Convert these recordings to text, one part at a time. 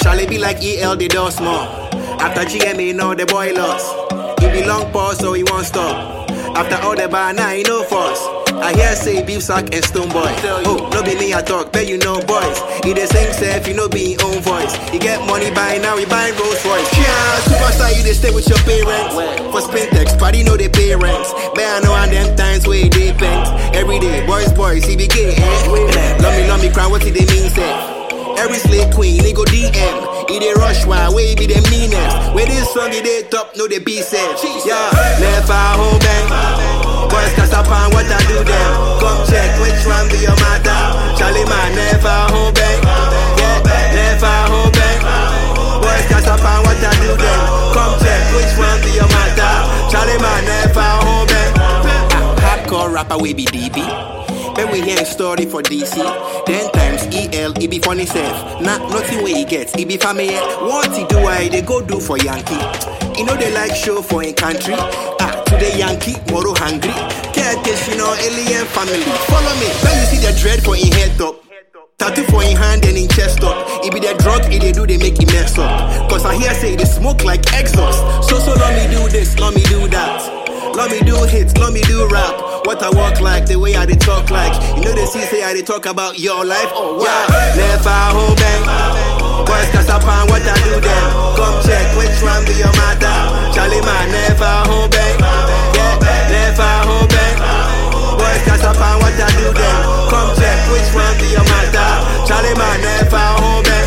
Shall it be like EL, the door small? After GMA, now the boy lost. He be long pause, so he won't stop. After all the bar, now he no force. I hear say beef sack and stone boy. Oh, no be me I talk, bet you know boys. He the same self, you know be his own voice. He get money by now, he buy Rolls Royce. Yeah, superstar, you they stay with your parents. For Spintex, party know they pay rents. Bet I know and them times where they pent. Every day, boys, he be gay, eh? Love me, cry, what did they mean, say? Every slave queen, they go DM. He they rush one, way be the meanest. Where this song, they top, no they be safe. Yeah, never home bang. Boys cast up on what I do them. Come check which one be your mother. Charlie man, never home bang. Yeah, never home bang. Boys cast up on what I do them. Come check which one be your mother. Charlie man, never home bang. Hardcore rapper, we be DB. When we hear a story for DC, 10 times EL, he be funny self. Nothing where he gets, he be family. What he do, I they go do for Yankee. You know they like show for a country. Today Yankee, tomorrow hungry. Can't this, you know, alien family. Follow me, when you see the dread for in head top. Tattoo for in hand and in chest up. It be the drug, it they do, they make it mess up. Cause I hear say they smoke like exhaust. So let me do this, let me do that. Let me do hits, let me do rap. What I walk like, the way I they talk like. You know they say I they talk about your life. Oh wow, never home bang. Boys cast up on what I do them. Come check which one be your mother. Charlie man, never home bang. Yeah, never home bang. Boys cast up on what I do them. Come check which one be your mother. Charlie man, never home bang.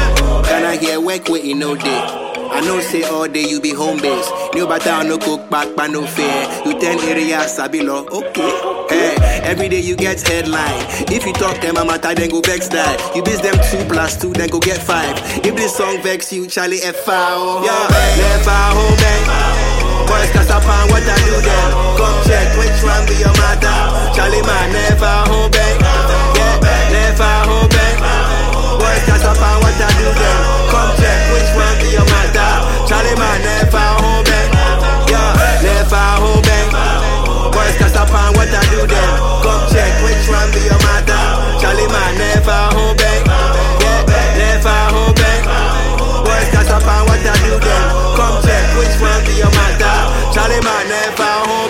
Can I hear work with you no day? I know say all day you be home base. New butter no cook back but no fair. You 10 areas sabilo, okay. Hey, every day you get headline. If you talk them a matter then go vex that. You biz them 2+2 then go get 5. If this song vex you, Charlie F foul. Yeah, never home bang. Boys cast up on what I do them. Come check which one be your mother. Charlie man never home bang. Yeah, never home bang. Boys cast up on what I do them. Come check which one be your mother. Charlie man never home bang. Yeah, never home bang. Boys cast up on what I do them. Come check which one be your mother. Charlie man never home bang. Yeah, never home bang. Boys cast up on what I do them. Come check which one be your mother. Charlie man never home.